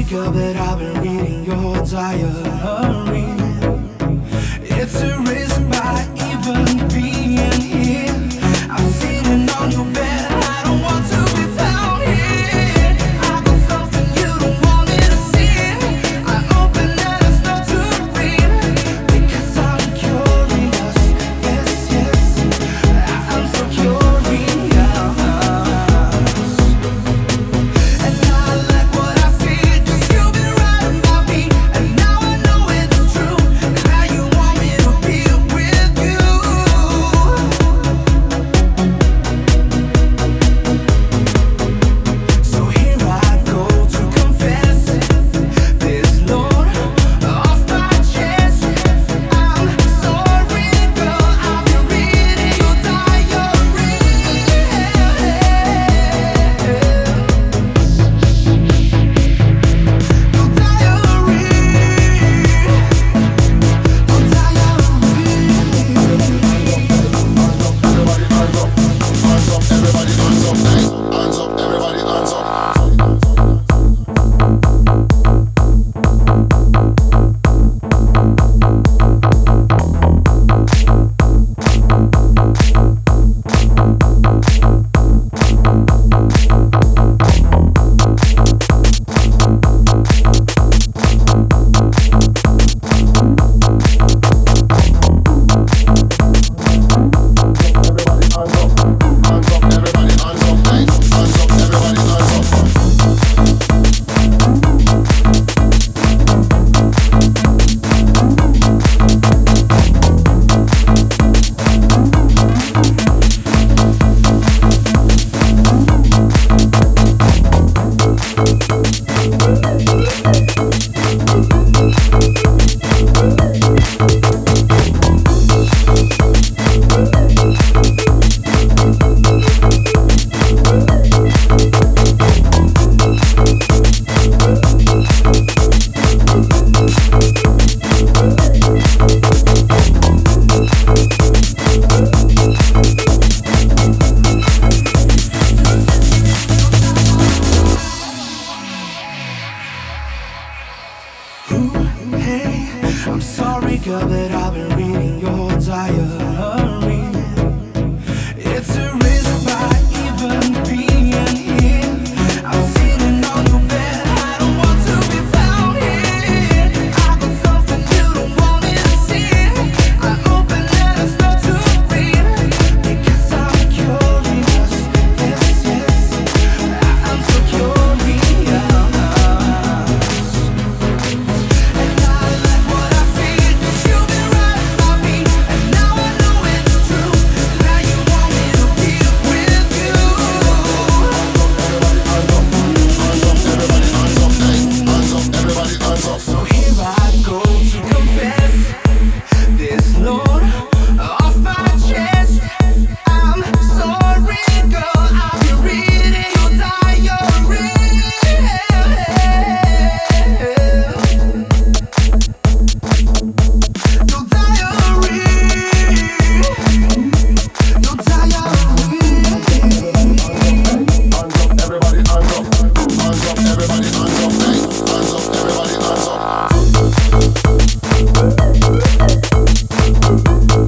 girl, but I've been reading your diary. It's a reason why even being here. I'm sitting on your bed, I don't want to be found here. I got something you don't want me to see. I open and I start to read, because I'm curious. Yes, yes, I'm so curious. And I like what I see, 'cause you've been right about me, and now I know it's true. And now you want me to be with you. So here I go to confess this load off my chest. I'm sorry, girl, I've been reading your diary. Hey, I'm sorry, girl, but I've been reading your diary. It's a reason why even being here. I'm sitting on your bed, I don't want to be found here. I got something you don't want me to see. I open and I start to read, because I'm curious. Yes, yes, I'm so curious. And I like what I see, 'cause you've been right about me, and now I know it's true. And now you want me to be with you. So here I go to confess this load off my chest. I'm sorry, girl, I've been reading your diary. Your diary, your diary. Everybody hands up, everybody hands up, hey, hands up, everybody hands up.